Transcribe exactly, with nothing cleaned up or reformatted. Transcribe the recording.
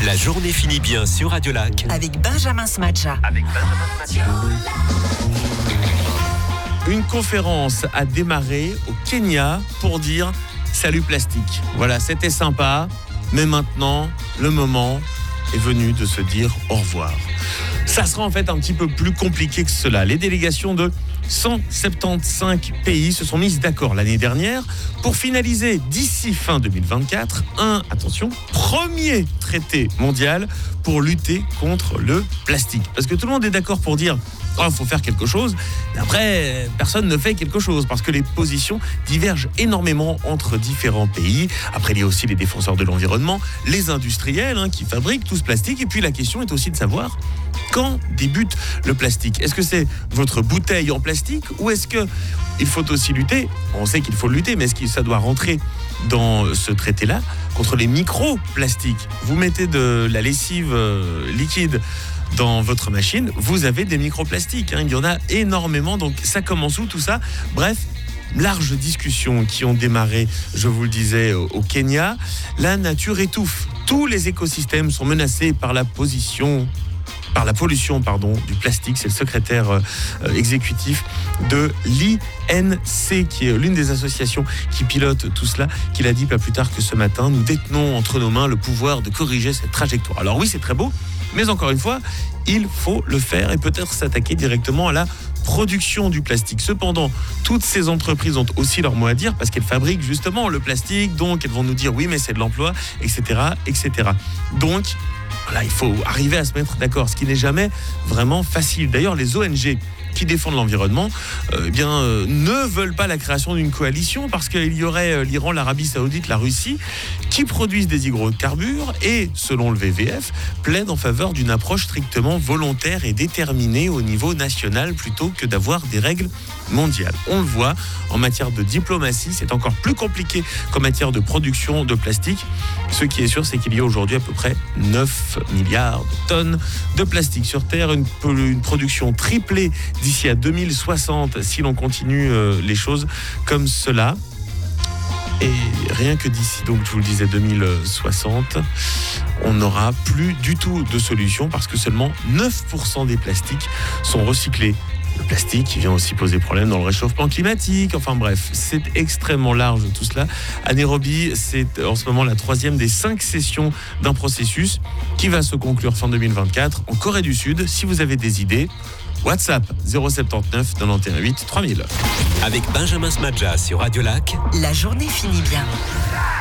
La journée finit bien sur Radio Lac. Avec Benjamin Smadja. Avec Benjamin Smadja. Une conférence a démarré au Kenya pour dire salut plastique. Voilà, c'était sympa, mais maintenant, le moment est venu de se dire au revoir. Ça sera en fait un petit peu plus compliqué que cela. Les délégations de cent soixante-quinze pays se sont mises d'accord l'année dernière pour finaliser d'ici fin deux mille vingt-quatre un, attention, premier traité mondial pour lutter contre le plastique. Parce que tout le monde est d'accord pour dire oh, il faut faire quelque chose. Et après, personne ne fait quelque chose parce que les positions divergent énormément entre différents pays. Après, il y a aussi les défenseurs de l'environnement, les industriels hein, qui fabriquent tout ce plastique. Et puis la question est aussi de savoir quand débute le plastique. Est-ce que c'est votre bouteille en plastique ou est-ce qu'il faut aussi lutter, on sait qu'il faut lutter, mais est-ce que ça doit rentrer dans ce traité-là contre les microplastiques? Vous mettez de la lessive euh, liquide dans votre machine, vous avez des microplastiques. Hein, il y en a énormément, donc ça commence où tout ça? Bref, larges discussions qui ont démarré, je vous le disais, au, au Kenya. La nature étouffe. Tous les écosystèmes sont menacés par la position... par la pollution pardon, du plastique. C'est le secrétaire euh, exécutif de l'I N C, qui est l'une des associations qui pilote tout cela, qui l'a dit pas plus tard que ce matin. Nous détenons entre nos mains le pouvoir de corriger cette trajectoire. Alors oui, c'est très beau, mais encore une fois, il faut le faire et peut-être s'attaquer directement à la production du plastique. Cependant, toutes ces entreprises ont aussi leur mot à dire parce qu'elles fabriquent justement le plastique, donc elles vont nous dire oui, mais c'est de l'emploi, et cetera, et cetera. Donc, voilà, il faut arriver à se mettre d'accord, ce qui n'est jamais vraiment facile. D'ailleurs, les O N G qui défendent l'environnement euh, eh bien, euh, ne veulent pas la création d'une coalition parce qu'il y aurait euh, l'Iran, l'Arabie Saoudite, la Russie qui produisent des hydrocarbures et, selon le V V F, plaident en faveur d'une approche strictement volontaire et déterminée au niveau national plutôt que d'avoir des règles mondiales. On le voit, en matière de diplomatie, c'est encore plus compliqué qu'en matière de production de plastique. Ce qui est sûr, c'est qu'il y a aujourd'hui à peu près neuf milliards de tonnes de plastique sur Terre, une, une production triplée d'ici à deux mille soixante si l'on continue euh, les choses comme cela. Et rien que d'ici, donc je vous le disais, deux mille soixante, on n'aura plus du tout de solution parce que seulement neuf pour cent des plastiques sont recyclés. Le plastique vient aussi poser problème dans le réchauffement climatique. Enfin bref, c'est extrêmement large tout cela. À Nairobi, c'est en ce moment la troisième des cinq sessions d'un processus qui va se conclure fin deux mille vingt-quatre en Corée du Sud. Si vous avez des idées, WhatsApp zéro sept neuf neuf un huit trois mille. Avec Benjamin Smadja sur Radio Lac. La journée finit bien.